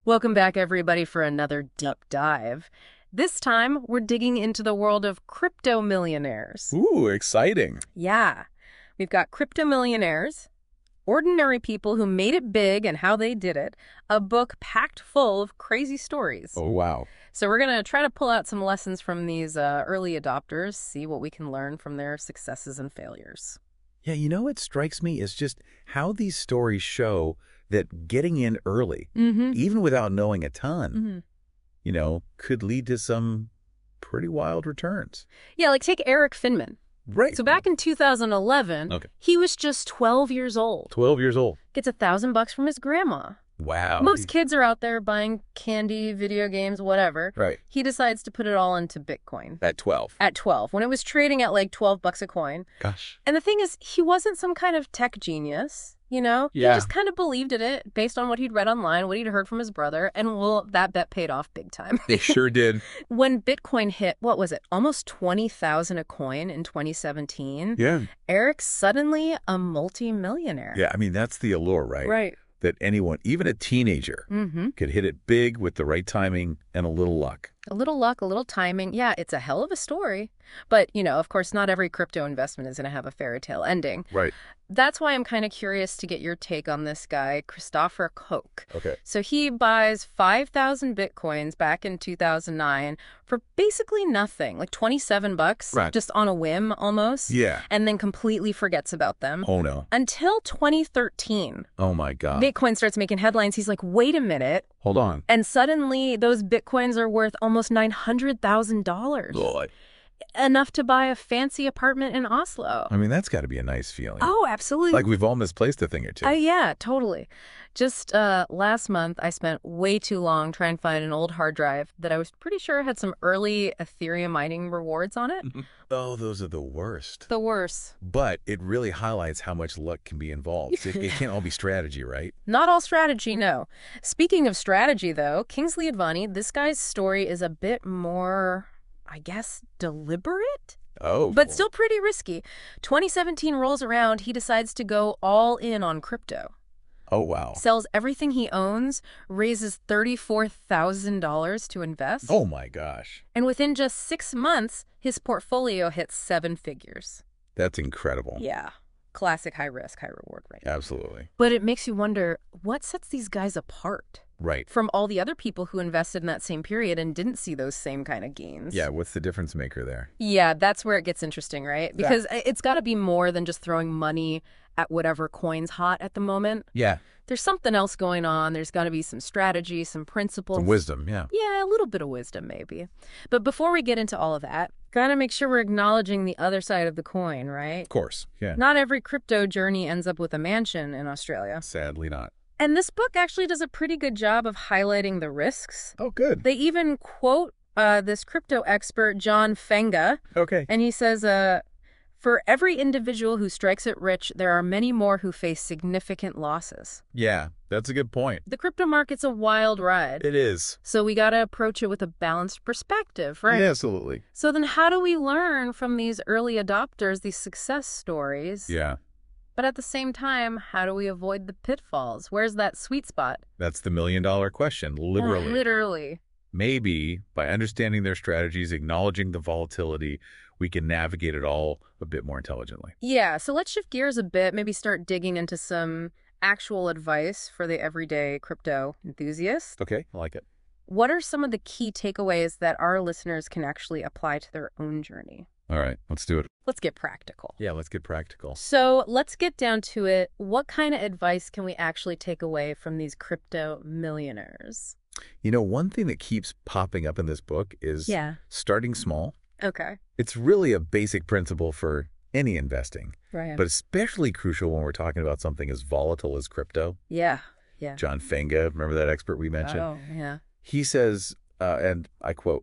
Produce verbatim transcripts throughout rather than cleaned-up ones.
Welcome back, everybody, for another deep dive. This time, we're digging into the world of crypto millionaires. Ooh, exciting. Yeah. We've got crypto millionaires, ordinary people who made it big and how they did it, a book packed full of crazy stories. Oh, wow. So we're going to try to pull out some lessons from these uh, early adopters, see what we can learn from their successes and failures. Yeah, you know what strikes me is just how these stories show that getting in early, Mm-hmm. even without knowing a ton, Mm-hmm. you know, could lead to some pretty wild returns. Yeah, like take Eric Finman. Right. So back in two thousand eleven, Okay. he was just twelve years old. twelve years old. Gets a thousand bucks from his grandma. Wow. Most kids are out there buying candy, video games, whatever. Right. He decides to put it all into Bitcoin. At twelve. At twelve, when it was trading at like twelve bucks a coin. Gosh. And the thing is, he wasn't some kind of tech genius, you know? Yeah. He just kind of believed in it based on what he'd read online, what he'd heard from his brother, and well, that bet paid off big time. They sure did. When Bitcoin hit, what was it, almost twenty thousand a coin in twenty seventeen, Yeah. Eric's suddenly a multi-millionaire. Yeah, I mean, that's the allure, right? Right. That anyone, even a teenager, Mm-hmm. could hit it big with the right timing and a little luck. A little luck, a little timing. Yeah, it's a hell of a story. But, you know, of course, not every crypto investment is going to have a fairy tale ending. Right. That's why I'm kind of curious to get your take on this guy, Christopher Koch. Okay. So he buys five thousand Bitcoins back in two thousand nine for basically nothing, like twenty-seven bucks, Right. just on a whim almost. Yeah. And then completely forgets about them. Oh, no. Until twenty thirteen, Oh, my God. Bitcoin starts making headlines. He's like, wait a minute. Hold on. And suddenly those Bitcoins are worth almost nine hundred thousand dollars. Lord. Enough to buy a fancy apartment in Oslo. I mean, that's got to be a nice feeling. Oh, absolutely. Like we've all misplaced a thing or two. Uh, yeah, totally. Just uh, last month, I spent way too long trying to find an old hard drive that I was pretty sure had some early Ethereum mining rewards on it. Oh, those are the worst. The worst. But it really highlights how much luck can be involved. It, it can't all be strategy, right? Not all strategy, no. Speaking of strategy, though, Kingsley Advani, this guy's story is a bit more, I guess, deliberate? Oh. But still pretty risky. twenty seventeen rolls around, he decides to go all in on crypto. Oh, wow. Sells everything he owns, raises thirty-four thousand dollars to invest. Oh, my gosh. And within just six months, his portfolio hits seven figures. That's incredible. Yeah. Classic high risk, high reward rate. Absolutely. But it makes you wonder, what sets these guys apart Right. from all the other people who invested in that same period and didn't see those same kind of gains? Yeah, what's the difference maker there? Yeah, that's where it gets interesting, right? Because it's got to be more than just throwing money at whatever coin's hot at the moment. Yeah. There's something else going on. There's got to be some strategy, some principles. Some wisdom, yeah. Yeah, a little bit of wisdom, maybe. But before we get into all of that, got to make sure we're acknowledging the other side of the coin, right? Of course, yeah. Not every crypto journey ends up with a mansion in Australia. Sadly not. And this book actually does a pretty good job of highlighting the risks. Oh, good. They even quote uh, this crypto expert, John Fenga, Okay. and he says, uh, for every individual who strikes it rich, there are many more who face significant losses. Yeah, that's a good point. The crypto market's a wild ride. It is. So we got to approach it with a balanced perspective, right? Yeah, absolutely. So then how do we learn from these early adopters, these success stories? Yeah, But at the same time, how do we avoid the pitfalls? Where's that sweet spot? that's the million dollar question, literally. Literally. Maybe by understanding their strategies, acknowledging the volatility, we can navigate it all a bit more intelligently. Yeah, so let's shift gears a bit, maybe start digging into some actual advice for the everyday crypto enthusiast. Okay, I like it. What are some of the key takeaways that our listeners can actually apply to their own journey? All right, let's do it. Let's get practical. Yeah, let's get practical. So let's get down to it. What kind of advice can we actually take away from these crypto millionaires? You know, one thing that keeps popping up in this book is Yeah. starting small. Okay. It's really a basic principle for any investing, Right. but especially crucial when we're talking about something as volatile as crypto. yeah. Yeah. John Fenga, remember that expert we mentioned? Oh, yeah. He says, uh, and I quote,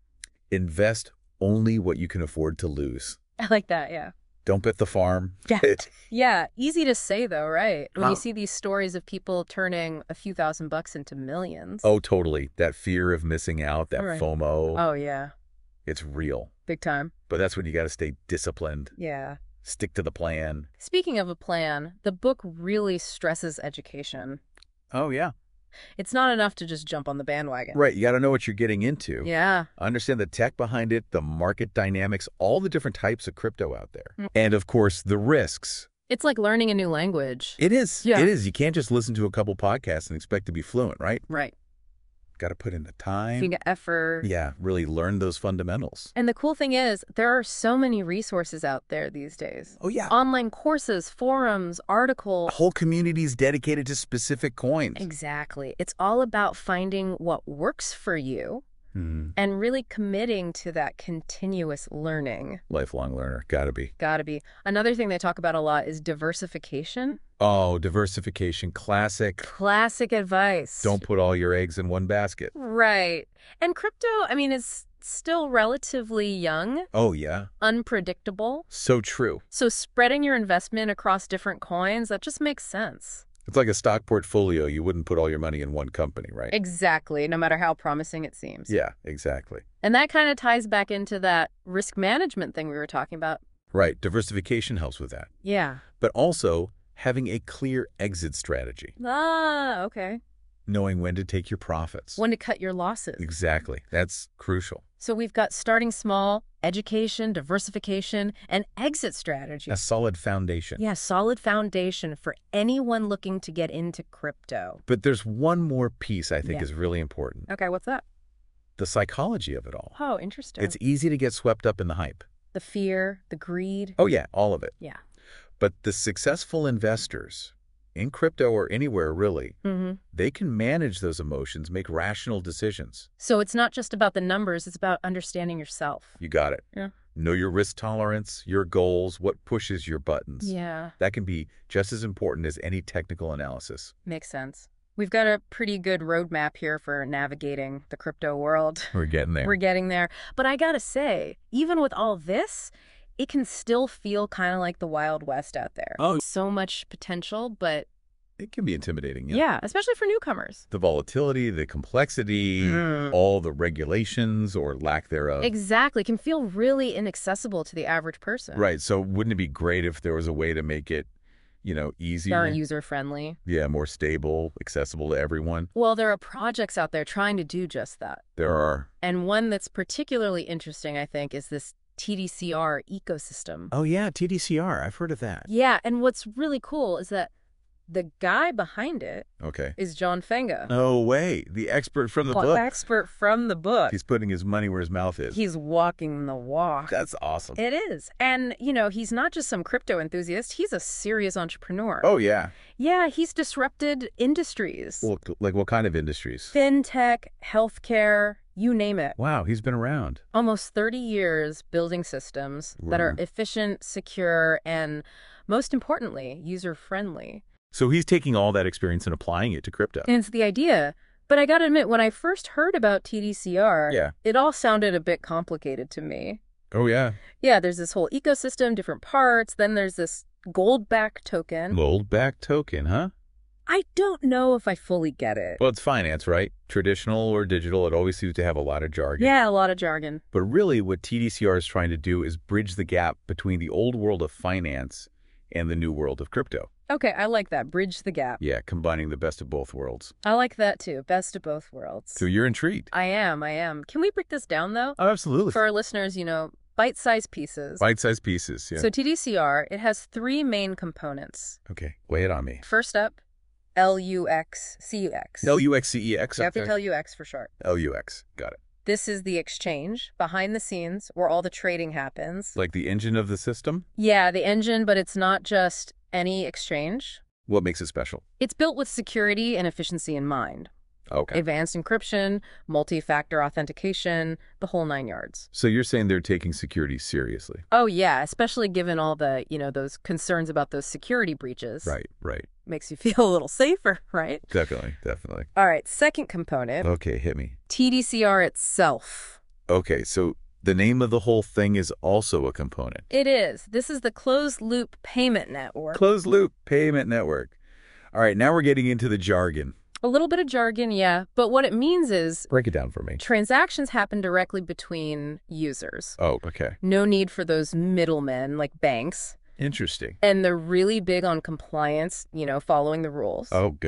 invest only what you can afford to lose. I like that. Yeah. Don't bet the farm. Yeah. It- Yeah. Easy to say, though, right? When Wow. you see these stories of people turning a few thousand bucks into millions. oh, totally. That fear of missing out, that Right. FOMO, Oh, yeah. it's real. Big time. But that's when you got to stay disciplined, Yeah. stick to the plan. Speaking of a plan, the book really stresses education. Oh, yeah. It's not enough to just jump on the bandwagon. Right. You got to know what you're getting into. Yeah. Understand the tech behind it, the market dynamics, all the different types of crypto out there. Mm. And, of course, the risks. It's like learning a new language. It is. Yeah. It is. You can't just listen to a couple podcasts and expect to be fluent, right? Right. Got to put in the time. You get effort. Yeah, really learn those fundamentals. And the cool thing is, there are so many resources out there these days. Oh, yeah. Online courses, forums, articles. Whole communities dedicated to specific coins. Exactly. It's all about finding what works for you Hmm. and really committing to that continuous learning. Lifelong learner. Got to be. Gotta be. Another thing they talk about a lot is diversification. Oh, diversification. Classic. Classic advice. Don't put all your eggs in one basket. Right. And crypto, I mean, is still relatively young, Oh, yeah. unpredictable. So true. So spreading your investment across different coins, that just makes sense. It's like a stock portfolio. You wouldn't put all your money in one company, right? Exactly, no matter how promising it seems. Yeah, exactly. And that kind of ties back into that risk management thing we were talking about. Right. Diversification helps with that. Yeah. But also having a clear exit strategy, Ah, okay. knowing when to take your profits. When to cut your losses. Exactly. That's crucial. So we've got starting small, education, diversification, and exit strategy. A solid foundation. Yeah, solid foundation for anyone looking to get into crypto. But there's one more piece I think Yeah. is really important. Okay, what's that? The psychology of it all. Oh, interesting. It's easy to get swept up in the hype. the fear, the greed. Oh, yeah, all of it. Yeah. But the successful investors in crypto or anywhere really, Mm-hmm. they can manage those emotions, make rational decisions. So it's not just about the numbers, it's about understanding yourself. You got it. Yeah. Know your risk tolerance, your goals, what pushes your buttons. Yeah, That can be just as important as any technical analysis. makes sense. We've got a pretty good roadmap here for navigating the crypto world. We're getting there. We're getting there. But I gotta say, even with all this, it can still feel kind of like the Wild West out there. Oh. So much potential, but It can be intimidating. Yeah. yeah, especially for newcomers. The volatility, the complexity, Mm. all the regulations or lack thereof. Exactly. Can feel really inaccessible to the average person. Right. So wouldn't it be great if there was a way to make it, you know, easier? More user-friendly. Yeah, more stable, accessible to everyone. Well, there are projects out there trying to do just that. There are. And one that's particularly interesting, I think, is this T D C R ecosystem. Oh, yeah, T D C R. I've heard of that. Yeah, and what's really cool is that the guy behind it Okay. is John Fenga. No way. The expert from the Well, book. expert from the book. He's putting his money where his mouth is. He's walking the walk. That's awesome. It is. And, you know, he's not just some crypto enthusiast. He's a serious entrepreneur. Oh, yeah. Yeah, he's disrupted industries. Well, like what kind of industries? Fintech, healthcare, you name it. Wow, he's been around. Almost thirty years building systems that are Wow. efficient, secure, and most importantly, user-friendly. So he's taking all that experience and applying it to crypto. And it's the idea. But I gotta admit, when I first heard about T D C R, Yeah. it all sounded a bit complicated to me. Oh, yeah. Yeah, there's this whole ecosystem, different parts, then there's this gold-backed token. Gold back token, huh? I don't know if I fully get it. Well, it's finance, right? Traditional or digital, it always seems to have a lot of jargon. Yeah, a lot of jargon. But really, what T D C R is trying to do is bridge the gap between the old world of finance and the new world of crypto. Okay, I like that. Bridge the gap. Yeah, combining the best of both worlds. I like that too. Best of both worlds. So you're intrigued? I am, I am. Can we break this down, though? Oh, absolutely. For our listeners, you know, bite-sized pieces. Bite-sized pieces, yeah. So T D C R, it has three main components. Okay, lay it on me. First up, L U X C U X. L U X C E X? You have to Okay. tell U X for short. L U X, got it. This is the exchange behind the scenes where all the trading happens. Like the engine of the system? Yeah, the engine, but it's not just any exchange. What makes it special? It's built with security and efficiency in mind. Okay. Advanced encryption, multi-factor authentication, the whole nine yards. So you're saying they're taking security seriously? Oh, yeah, especially given all the, you know, those concerns about those security breaches. Right, right. Makes you feel a little safer, right? Definitely, definitely. All right, second component, Okay, hit me. T D C R itself. Okay, so the name of the whole thing is also a component. It is. This is the closed-loop payment network. Closed loop payment network. All right, now we're getting into the jargon. A little bit of jargon, yeah, but what it means is Break it down for me. transactions happen directly between users. Oh, okay. No need for those middlemen like banks. Interesting. And they're really big on compliance, you know, following the rules. Oh, good.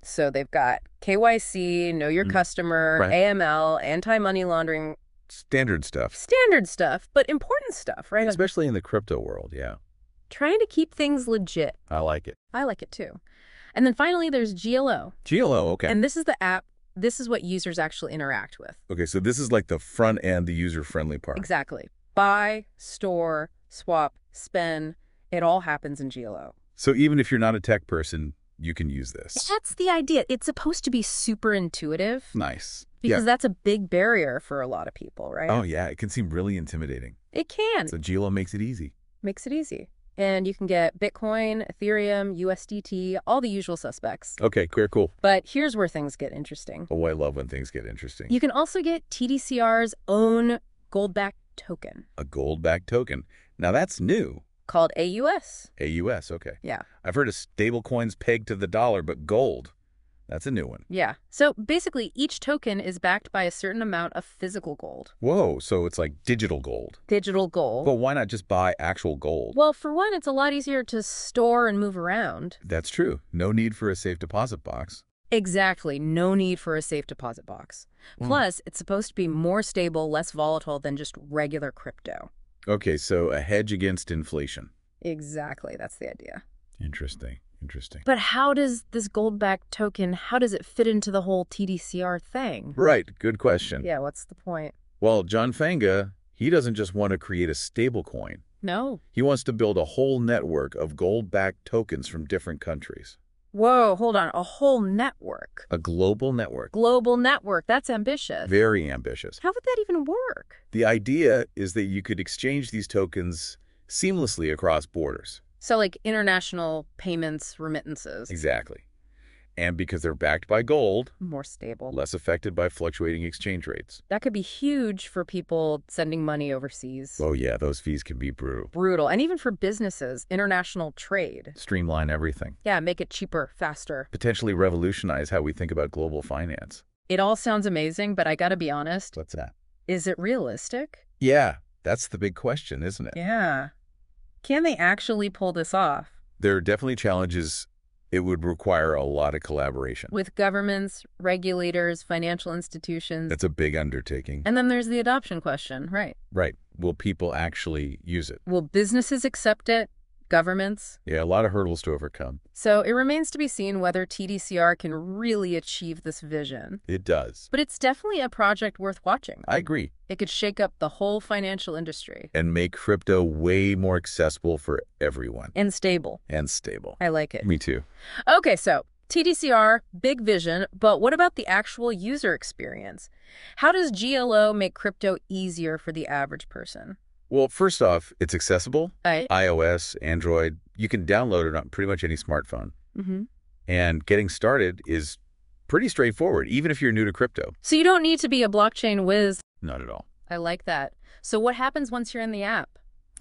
So they've got K Y C, Know Your Mm. Customer, Right. A M L, anti-money laundering, Standard stuff. standard stuff, but important stuff, right? Especially in the crypto world, yeah. Trying to keep things legit. I like it. I like it too. And then finally, there's G L O. G L O, okay. And this is the app, this is what users actually interact with. Okay, so this is like the front end, the user-friendly part. Exactly. Buy, store, swap, spend, it all happens in G L O. So even if you're not a tech person, you can use this. That's the idea. It's supposed to be super intuitive Nice. because Yeah. that's a big barrier for a lot of people, right? Oh, yeah, it can seem really intimidating. It can. So G L O makes it easy. Makes it easy. And you can get Bitcoin, Ethereum, U S D T, all the usual suspects. Okay, clear, cool. But here's where things get interesting. Oh, I love when things get interesting. You can also get T D C R's own gold-backed token A gold-backed token. Now that's new. called A U S. A U S, okay. Yeah. I've heard of stable coins pegged to the dollar, but gold. That's a new one. Yeah. So basically, each token is backed by a certain amount of physical gold. Whoa, so it's like digital gold. Digital gold. But why not just buy actual gold? Well, for one, it's a lot easier to store and move around. That's true. No need for a safe deposit box. Exactly. No need for a safe deposit box. Mm. Plus, it's supposed to be more stable, less volatile than just regular crypto. Okay, so a hedge against inflation. Exactly. That's the idea. Interesting. Interesting. But how does this gold-backed token, how does it fit into the whole T D C R thing? Right. Good question. Yeah, what's the point? Well, John Fanga, he doesn't just want to create a stable coin. No. He wants to build a whole network of gold-backed tokens from different countries. Whoa, hold on. A whole network. A global network. Global network. That's ambitious. Very ambitious. How would that even work? The idea is that you could exchange these tokens seamlessly across borders. So like international payments, remittances. Exactly. And because they're backed by gold, More stable. less affected by fluctuating exchange rates. That could be huge for people sending money overseas. Oh yeah, those fees can be brutal. Brutal. And even for businesses, international trade. Streamline everything. Yeah, make it cheaper, faster. Potentially revolutionize how we think about global finance. It all sounds amazing, but I gotta be honest. What's that? Is it realistic? Yeah, that's the big question, isn't it? Yeah. Can they actually pull this off? There are definitely challenges. It would require a lot of collaboration. With governments, regulators, financial institutions. That's a big undertaking. And then there's the adoption question, right? Right. Will people actually use it? Will businesses accept it? Governments? Yeah, a lot of hurdles to overcome. So it remains to be seen whether T D C R can really achieve this vision. It does. But it's definitely a project worth watching. I agree. It could shake up the whole financial industry. And make crypto way more accessible for everyone. And stable. And stable. I like it. Me too. Okay, so T D C R, big vision, but what about the actual user experience? How does G L O make crypto easier for the average person? Well, first off, it's accessible. I, iOS, Android, you can download it on pretty much any smartphone. mm-hmm. And getting started is pretty straightforward, even if you're new to crypto. So you don't need to be a blockchain whiz. Not at all. I like that. So what happens once you're in the app?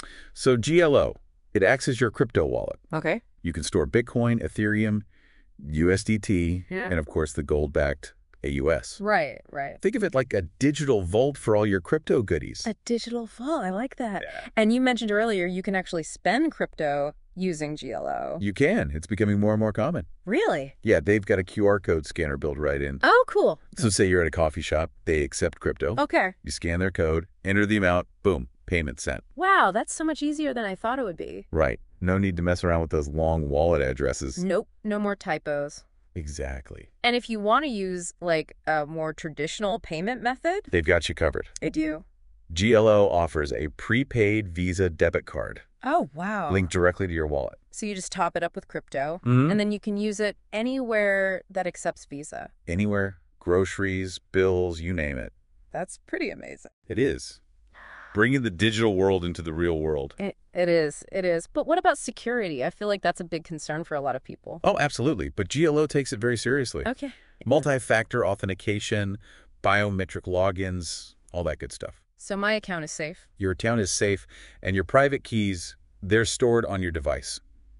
So G L O, it acts as your crypto wallet. Okay. You can store Bitcoin, Ethereum, U S D T, Yeah. and of course the gold-backed A U S. Right, right. Think of it like a digital vault for all your crypto goodies. A digital vault. I like that. Yeah. And you mentioned earlier you can actually spend crypto using G L O. You can. It's becoming more and more common. Really? Yeah, they've got a Q R code scanner built right in. Oh, cool. So say you're at a coffee shop, they accept crypto. Okay. You scan their code, enter the amount, boom, payment sent. Wow, that's so much easier than I thought it would be. Right. No need to mess around with those long wallet addresses. Nope, no more typos. Exactly. And if you want to use like a more traditional payment method, They've got you covered. I do. G L O offers a prepaid Visa debit card Oh, wow. linked directly to your wallet. So you just top it up with crypto, Mhm. and then you can use it anywhere that accepts Visa. Anywhere, groceries, bills, you name it. That's pretty amazing. It is. Bringing the digital world into the real world. It, it is, it is. But what about security? I feel like that's a big concern for a lot of people. Oh, absolutely. But G L O takes it very seriously. Okay. Multi-factor authentication, biometric logins, all that good stuff. So my account is safe. Your account is safe, and your private keys, they're stored on your device.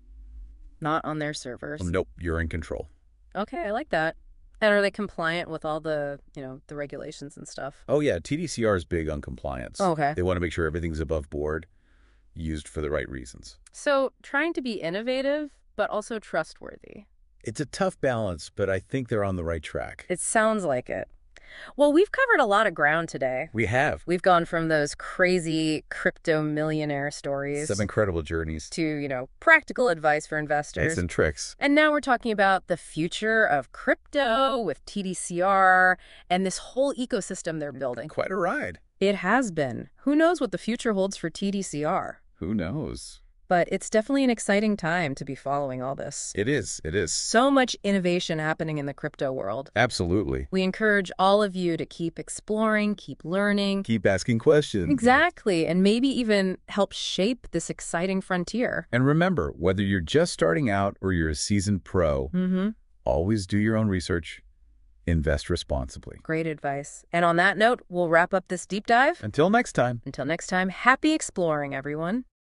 Not on their servers. Nope, you're in control. Okay, I like that. And are they compliant with all the, you know, the regulations and stuff? Oh, yeah, T D C R is big on compliance. Oh, okay. They want to make sure everything's above board, used for the right reasons. So trying to be innovative, but also trustworthy. It's a tough balance, but I think they're on the right track. It sounds like it. Well, we've covered a lot of ground today. We have We've gone from those crazy crypto millionaire stories some incredible journeys, to, you know, practical advice for investors. tips and tricks. And now we're talking about the future of crypto with T D C R and this whole ecosystem they're building. Quite a ride. It has been. Who knows what the future holds for T D C R? Who knows? But it's definitely an exciting time to be following all this. It is. It is. So much innovation happening in the crypto world. Absolutely. We encourage all of you to keep exploring, keep learning. Keep asking questions. Exactly, and maybe even help shape this exciting frontier. And remember, whether you're just starting out or you're a seasoned pro, Mm-hmm. always do your own research. Invest responsibly. Great advice. And on that note, we'll wrap up this deep dive. Until next time. Until next time, happy exploring, everyone.